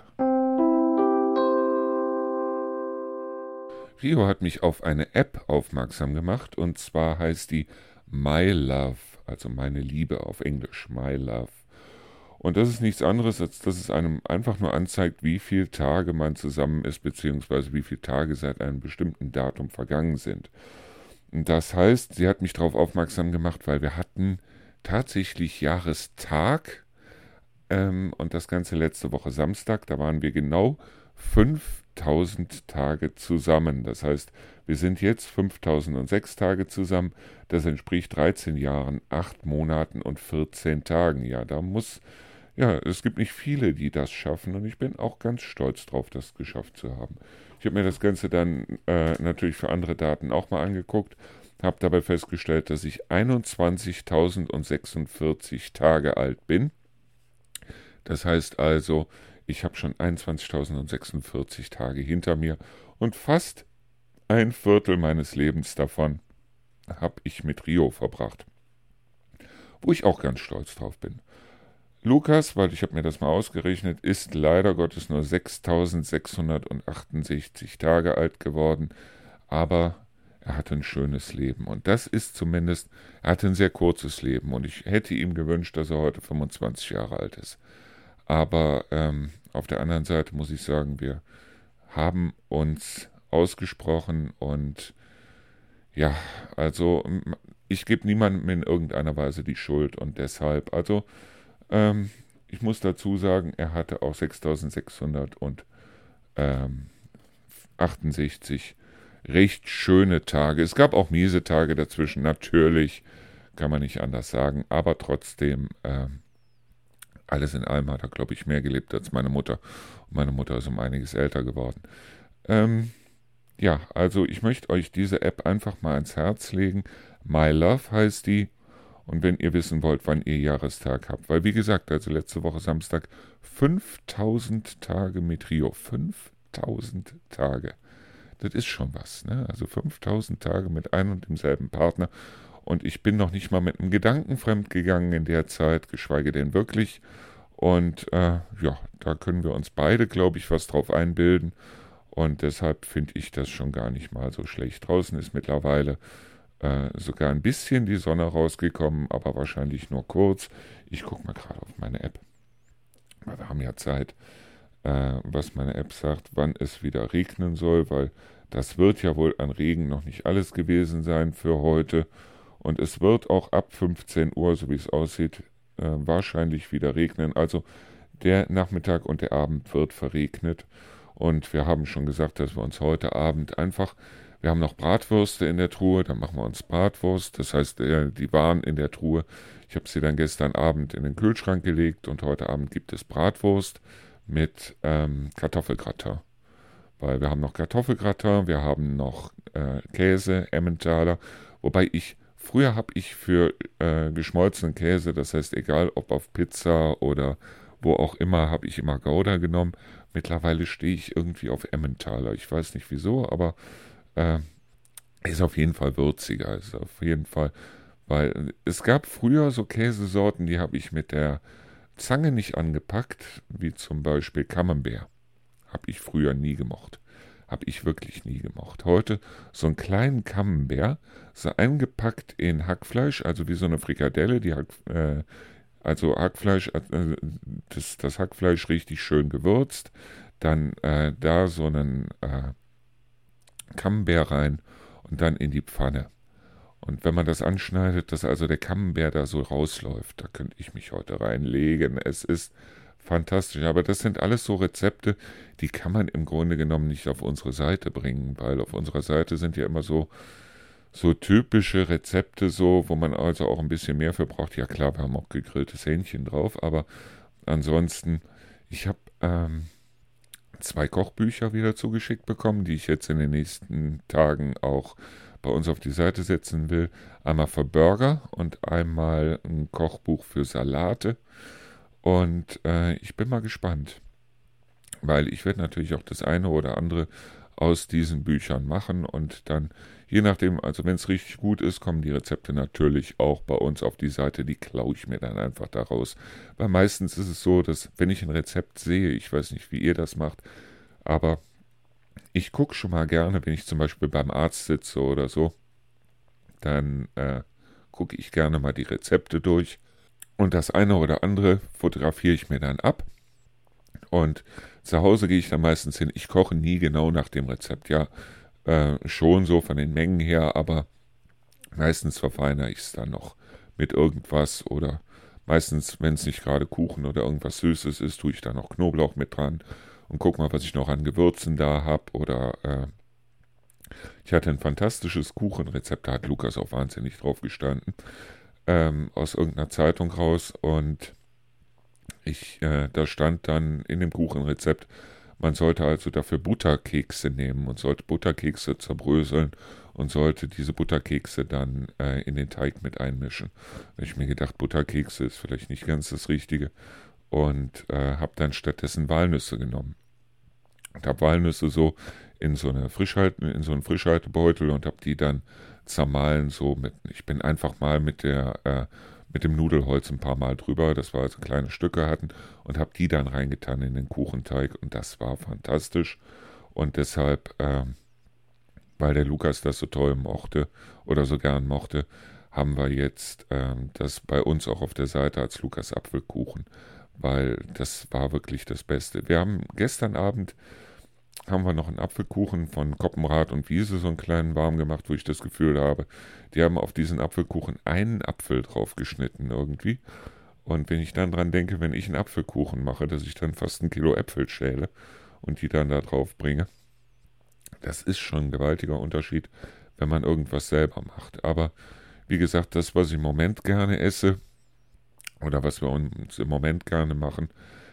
Rio hat mich auf eine App aufmerksam gemacht und zwar heißt die My Love, also meine Liebe auf Englisch, My Love. Und das ist nichts anderes, als dass es einem einfach nur anzeigt, wie viele Tage man zusammen ist, beziehungsweise wie viele Tage seit einem bestimmten Datum vergangen sind. Und das heißt, sie hat mich darauf aufmerksam gemacht, weil wir hatten tatsächlich Jahrestag und das Ganze letzte Woche Samstag, da waren wir genau 5000 Tage zusammen. Das heißt, wir sind jetzt 5006 Tage zusammen. Das entspricht 13 Jahren, 8 Monaten und 14 Tagen. Es gibt nicht viele, die das schaffen und ich bin auch ganz stolz drauf, das geschafft zu haben. Ich habe mir das Ganze dann natürlich für andere Daten auch mal angeguckt, habe dabei festgestellt, dass ich 21.046 Tage alt bin. Das heißt also, ich habe schon 21.046 Tage hinter mir und fast ein Viertel meines Lebens davon habe ich mit Rio verbracht, wo ich auch ganz stolz drauf bin. Lukas, weil ich habe mir das mal ausgerechnet, ist leider Gottes nur 6.668 Tage alt geworden, aber er hatte ein schönes Leben und das ist zumindest, er hatte ein sehr kurzes Leben und ich hätte ihm gewünscht, dass er heute 25 Jahre alt ist. Aber auf der anderen Seite muss ich sagen, wir haben uns ausgesprochen und ja, also ich gebe niemandem in irgendeiner Weise die Schuld und deshalb, also ich muss dazu sagen, er hatte auch 6.668 recht schöne Tage. Es gab auch miese Tage dazwischen, natürlich, kann man nicht anders sagen, aber trotzdem, alles in allem hat er, glaube ich, mehr gelebt als meine Mutter. Und meine Mutter ist um einiges älter geworden. Ja, also ich möchte euch diese App einfach mal ans Herz legen. My Love heißt die. Und wenn ihr wissen wollt, wann ihr Jahrestag habt, weil wie gesagt, also letzte Woche Samstag 5000 Tage mit Rio, 5000 Tage. Das ist schon was, ne? Also 5000 Tage mit einem und demselben Partner. Und ich bin noch nicht mal mit einem Gedanken fremd gegangen in der Zeit, geschweige denn wirklich. Und ja, da können wir uns beide, glaube ich, was drauf einbilden. Und deshalb finde ich das schon gar nicht mal so schlecht. Draußen ist mittlerweile sogar ein bisschen die Sonne rausgekommen, aber wahrscheinlich nur kurz. Ich gucke mal gerade auf meine App, weil wir haben ja Zeit, was meine App sagt, wann es wieder regnen soll, weil das wird ja wohl an Regen noch nicht alles gewesen sein für heute. Und es wird auch ab 15 Uhr, so wie es aussieht, wahrscheinlich wieder regnen. Also der Nachmittag und der Abend wird verregnet. Und wir haben schon gesagt, dass wir uns heute Abend wir haben noch Bratwürste in der Truhe, dann machen wir uns Bratwurst. Das heißt, die waren in der Truhe. Ich habe sie dann gestern Abend in den Kühlschrank gelegt und heute Abend gibt es Bratwurst mit Kartoffelgratin. Weil wir haben noch Kartoffelgratin, wir haben noch Käse, Emmentaler. Wobei früher habe ich für geschmolzenen Käse, das heißt egal ob auf Pizza oder wo auch immer, habe ich immer Gouda genommen. Mittlerweile stehe ich irgendwie auf Emmentaler. Ich weiß nicht wieso, aber ist auf jeden Fall würziger. Ist auf jeden Fall, weil es gab früher so Käsesorten, die habe ich mit der Zange nicht angepackt, wie zum Beispiel Camembert. Habe ich früher nie gemocht. habe ich wirklich nie gemocht. Heute so einen kleinen Camembert, so eingepackt in Hackfleisch, also wie so eine Frikadelle, also Hackfleisch, das Hackfleisch richtig schön gewürzt, dann da so einen Camembert rein und dann in die Pfanne. Und wenn man das anschneidet, dass also der Camembert da so rausläuft, da könnte ich mich heute reinlegen. Es ist fantastisch. Aber das sind alles so Rezepte, die kann man im Grunde genommen nicht auf unsere Seite bringen, weil auf unserer Seite sind ja immer so typische Rezepte, so, wo man also auch ein bisschen mehr für braucht. Ja klar, wir haben auch gegrilltes Hähnchen drauf, aber ansonsten, ich habe 2 Kochbücher wieder zugeschickt bekommen, die ich jetzt in den nächsten Tagen auch bei uns auf die Seite setzen will. Einmal für Burger und einmal ein Kochbuch für Salate. Und ich bin mal gespannt, weil ich werde natürlich auch das eine oder andere aus diesen Büchern machen und dann, je nachdem, also wenn es richtig gut ist, kommen die Rezepte natürlich auch bei uns auf die Seite, die klaue ich mir dann einfach daraus. Weil meistens ist es so, dass wenn ich ein Rezept sehe, ich weiß nicht, wie ihr das macht, aber ich gucke schon mal gerne, wenn ich zum Beispiel beim Arzt sitze oder so, dann gucke ich gerne mal die Rezepte durch und das eine oder andere fotografiere ich mir dann ab. Und zu Hause gehe ich dann meistens hin. Ich koche nie genau nach dem Rezept. Ja, schon so von den Mengen her, aber meistens verfeinere ich es dann noch mit irgendwas oder meistens, wenn es nicht gerade Kuchen oder irgendwas Süßes ist, tue ich da noch Knoblauch mit dran und guck mal, was ich noch an Gewürzen da habe. Oder ich hatte ein fantastisches Kuchenrezept, da hat Lukas auch wahnsinnig drauf gestanden, aus irgendeiner Zeitung raus und da stand dann in dem Kuchenrezept, man sollte also dafür Butterkekse nehmen und sollte Butterkekse zerbröseln und sollte diese Butterkekse dann in den Teig mit einmischen. Da habe ich mir gedacht, Butterkekse ist vielleicht nicht ganz das Richtige und habe dann stattdessen Walnüsse genommen. Und habe Walnüsse so in so einen Frischhaltebeutel und habe die dann zermahlen so mit, ich bin einfach mal mit dem Nudelholz ein paar Mal drüber, dass wir also kleine Stücke hatten und habe die dann reingetan in den Kuchenteig und das war fantastisch und deshalb, weil der Lukas das so toll mochte oder so gern mochte, haben wir jetzt das bei uns auch auf der Seite als Lukas Apfelkuchen, weil das war wirklich das Beste. Wir haben gestern Abend haben wir noch einen Apfelkuchen von Koppenrad und Wiese, so einen kleinen warm gemacht, wo ich das Gefühl habe, die haben auf diesen Apfelkuchen einen Apfel drauf geschnitten irgendwie. Und wenn ich dann dran denke, wenn ich einen Apfelkuchen mache, dass ich dann fast 1 Kilo Äpfel schäle und die dann da drauf bringe, das ist schon ein gewaltiger Unterschied, wenn man irgendwas selber macht. Aber wie gesagt, das, was ich im Moment gerne esse oder was wir uns im Moment gerne machen,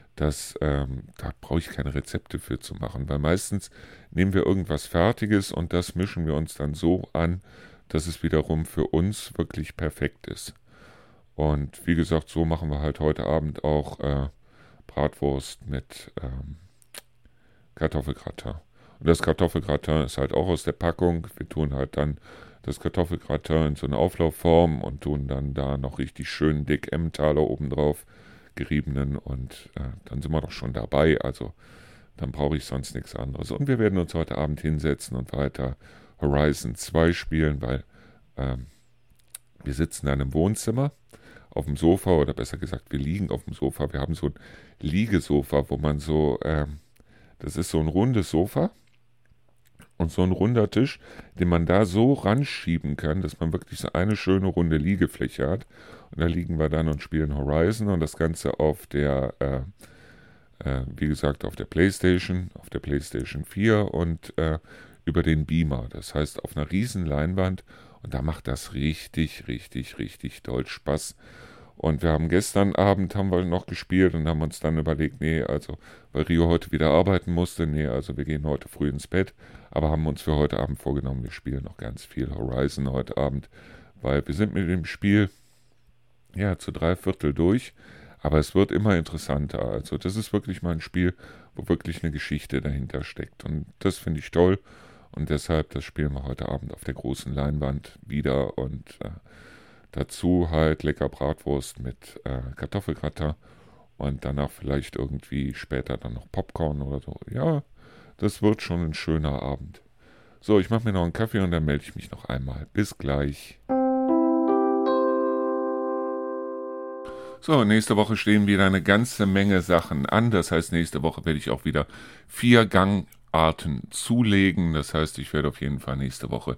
da brauche ich keine Rezepte für zu machen, weil meistens nehmen wir irgendwas Fertiges und das mischen wir uns dann so an, dass es wiederum für uns wirklich perfekt ist. Und wie gesagt, so machen wir halt heute Abend auch Bratwurst mit Kartoffelgratin. Und das Kartoffelgratin ist halt auch aus der Packung. Wir tun halt dann das Kartoffelgratin in so eine Auflaufform und tun dann da noch richtig schön dick Emmentaler obendrauf geriebenen und dann sind wir doch schon dabei, also dann brauche ich sonst nichts anderes. Und wir werden uns heute Abend hinsetzen und weiter Horizon 2 spielen, weil wir sitzen dann im Wohnzimmer auf dem Sofa oder besser gesagt, wir liegen auf dem Sofa. Wir haben so ein Liegesofa, wo man so, das ist so ein rundes Sofa und so ein runder Tisch, den man da so ranschieben kann, dass man wirklich so eine schöne runde Liegefläche hat. Und da liegen wir dann und spielen Horizon und das Ganze auf der, wie gesagt, auf der PlayStation 4 und über den Beamer. Das heißt, auf einer riesen Leinwand und da macht das richtig, richtig, richtig doll Spaß. Und wir haben gestern Abend haben wir noch gespielt und haben uns dann überlegt, nee, also, weil Rio heute wieder arbeiten musste, nee, also wir gehen heute früh ins Bett, aber haben uns für heute Abend vorgenommen, wir spielen noch ganz viel Horizon heute Abend, weil wir sind mit dem Spiel, ja, zu 3/4 durch, aber es wird immer interessanter. Also das ist wirklich mal ein Spiel, wo wirklich eine Geschichte dahinter steckt und das finde ich toll und deshalb, das spielen wir heute Abend auf der großen Leinwand wieder und dazu halt lecker Bratwurst mit Kartoffelgratin und danach vielleicht irgendwie später dann noch Popcorn oder so. Ja, Das wird schon ein schöner Abend. So, ich mache mir noch einen Kaffee und dann melde ich mich noch einmal. Bis gleich. So, nächste Woche stehen wieder eine ganze Menge Sachen an. Das heißt, nächste Woche werde ich auch wieder 4 Gangarten zulegen. Das heißt, ich werde auf jeden Fall nächste Woche,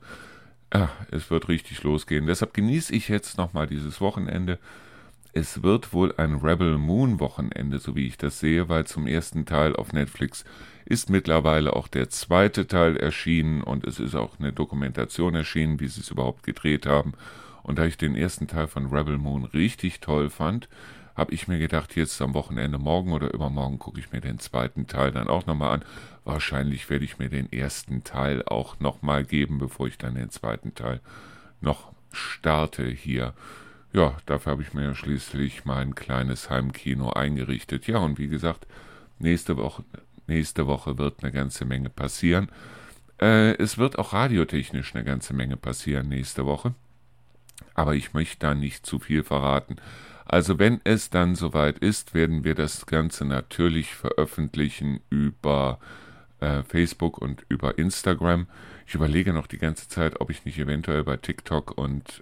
es wird richtig losgehen. Deshalb genieße ich jetzt nochmal dieses Wochenende. Es wird wohl ein Rebel Moon Wochenende, so wie ich das sehe, weil zum ersten Teil auf Netflix ist mittlerweile auch der zweite Teil erschienen und es ist auch eine Dokumentation erschienen, wie sie es überhaupt gedreht haben. Und da ich den ersten Teil von Rebel Moon richtig toll fand, habe ich mir gedacht, jetzt am Wochenende, morgen oder übermorgen, gucke ich mir den zweiten Teil dann auch nochmal an. Wahrscheinlich werde ich mir den ersten Teil auch nochmal geben, bevor ich dann den zweiten Teil noch starte hier. Ja, dafür habe ich mir ja schließlich mein kleines Heimkino eingerichtet. Ja, und wie gesagt, nächste Woche wird eine ganze Menge passieren. Es wird auch radiotechnisch eine ganze Menge passieren nächste Woche. Aber ich möchte da nicht zu viel verraten. Also wenn es dann soweit ist, werden wir das Ganze natürlich veröffentlichen über Facebook und über Instagram. Ich überlege noch die ganze Zeit, ob ich nicht eventuell bei TikTok und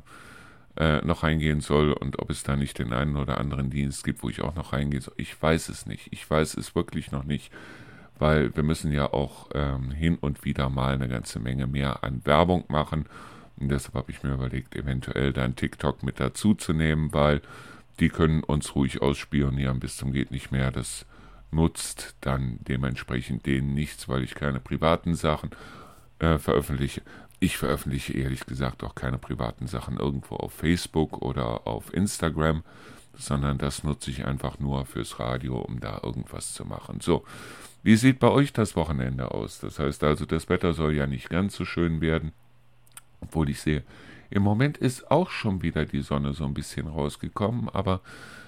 noch reingehen soll und ob es da nicht den einen oder anderen Dienst gibt, wo ich auch noch reingehen soll. Ich weiß es nicht. Ich weiß es wirklich noch nicht, weil wir müssen ja auch hin und wieder mal eine ganze Menge mehr an Werbung machen. Und deshalb habe ich mir überlegt, eventuell dann TikTok mit dazu zu nehmen, weil die können uns ruhig ausspionieren bis zum geht nicht mehr. Das nutzt dann dementsprechend denen nichts, weil ich keine privaten Sachen veröffentliche. Ich veröffentliche ehrlich gesagt auch keine privaten Sachen irgendwo auf Facebook oder auf Instagram, sondern das nutze ich einfach nur fürs Radio, um da irgendwas zu machen. So, wie sieht bei euch das Wochenende aus? Das heißt also, das Wetter soll ja nicht ganz so schön werden. Obwohl ich sehe, im Moment ist auch schon wieder die Sonne so ein bisschen rausgekommen, aber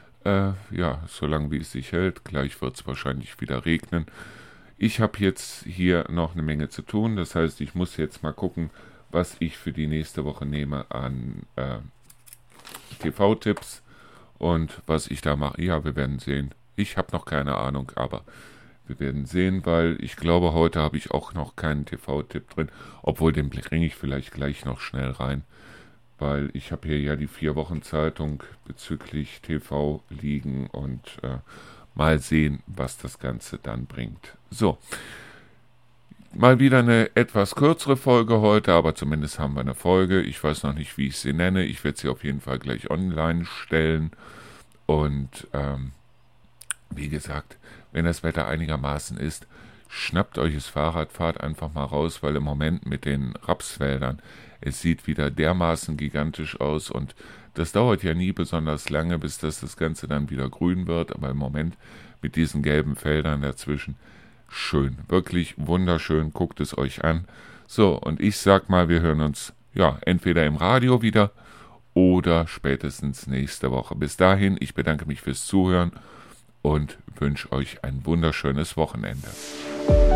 ja, solange wie es sich hält, gleich wird es wahrscheinlich wieder regnen. Ich habe jetzt hier noch eine Menge zu tun, das heißt, ich muss jetzt mal gucken, was ich für die nächste Woche nehme an TV-Tipps und was ich da mache. Ja, wir werden sehen. Ich habe noch keine Ahnung, aber wir werden sehen, weil ich glaube, heute habe ich auch noch keinen TV-Tipp drin, obwohl den bringe ich vielleicht gleich noch schnell rein, weil ich habe hier ja die 4-Wochen-Zeitung bezüglich TV liegen und mal sehen, was das Ganze dann bringt. So, mal wieder eine etwas kürzere Folge heute, aber zumindest haben wir eine Folge. Ich weiß noch nicht, wie ich sie nenne. Ich werde sie auf jeden Fall gleich online stellen und wie gesagt, wenn das Wetter einigermaßen ist, schnappt euch das Fahrrad, fahrt einfach mal raus, weil im Moment mit den Rapsfeldern, es sieht wieder dermaßen gigantisch aus und das dauert ja nie besonders lange, bis das Ganze dann wieder grün wird, aber im Moment mit diesen gelben Feldern dazwischen, schön, wirklich wunderschön, guckt es euch an. So, und ich sag mal, wir hören uns ja entweder im Radio wieder oder spätestens nächste Woche. Bis dahin, ich bedanke mich fürs Zuhören und wünsche euch ein wunderschönes Wochenende.